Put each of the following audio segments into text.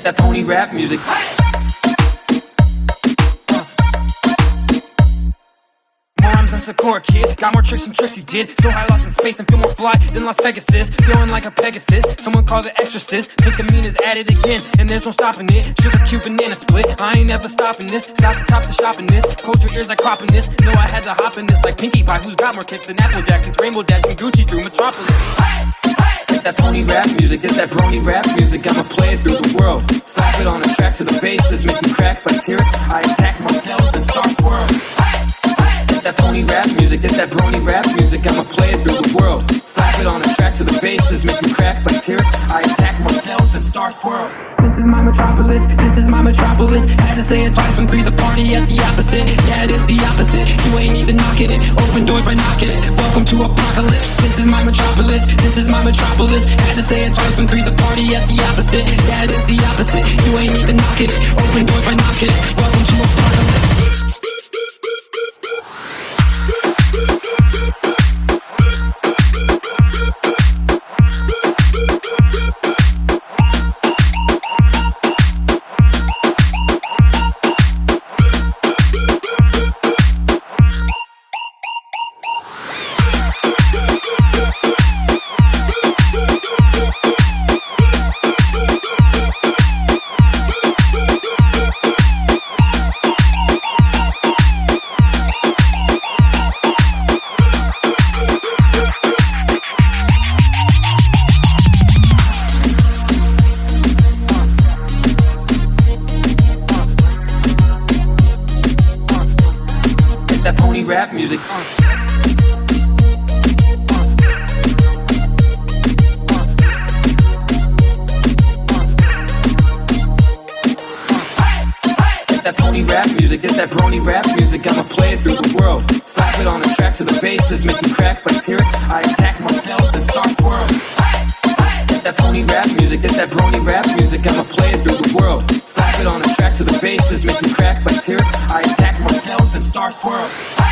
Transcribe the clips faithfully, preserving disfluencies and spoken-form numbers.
that Tony rap music. More rhymes than Sakura Kid, got more tricks than Trixie did. So high, lost in space and feel more fly than Las Pegasus. Feeling like a Pegasus, someone called the exorcist. Pick the meanest, at it again, and there's no stopping it. Sugar cube banana split, I ain't never stopping this. Got to top the shopping this, culture ears like cropping this. Know I had to hop in this like Pinkie Pie, who's got more kicks than Applejack. It's Rainbow Dash and Gucci through Metropolis. It's that Tony rap music, it's that brony rap music. I'ma play it through the world. Slap it on the track to the bass, let's make them cracks like Tyrek. I attack motels and start swirl. It's that Tony rap music, it's that brony rap music. I'ma play it through the world. Slap it on the track to the bass, let's make them cracks like Tyrek. I attack motels and start swirl. This is my metropolis, this is my metropolis. Had to say it twice when three the party at the opposite. Yeah, it is the opposite, you ain't even knocking it. Open doors by knocking it, welcome to apocalypse. This is my metropolis, this is my metropolis. Had to say it twice when three the party at the opposite. Yeah, it is the opposite, you ain't even knocking it. Open doors by knocking it, welcome to apocalypse. Tony rap music. Uh. It's that Tony rap music, it's that brony rap music. I'ma play it through the world. Slap it on the track to the bass, let's make them cracks like Tyrek. I attack motels and start swirl. It's that Tony rap music, it's that brony rap music. I'ma play it through the world. Slap it on the track to the bass, let's make them cracks like Tyrek. I attack motels and start swirl.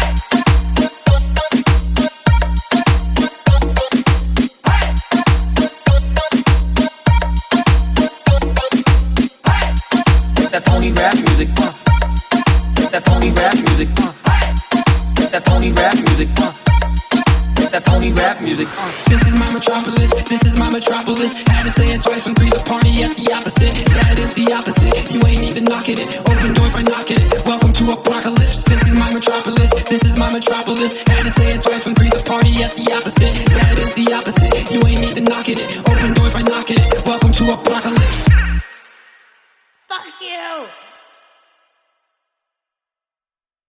It's that Tony rap music. Uh. It's that Tony rap music. Uh. It's that Tony rap music. Uh. It's that Tony rap music. Uh. This is my metropolis, this is my metropolis. Had to say it twice when three the party at the opposite. Yeah, it is the opposite, you ain't even knocking it. Open doors by knocking it, welcome to apocalypse. This is my metropolis, this is my metropolis. Had to say it twice when three the party at the opposite. Yeah, it is the opposite, you ain't even knocking it. Open doors by knocking it, welcome to apocalypse. Fuck you!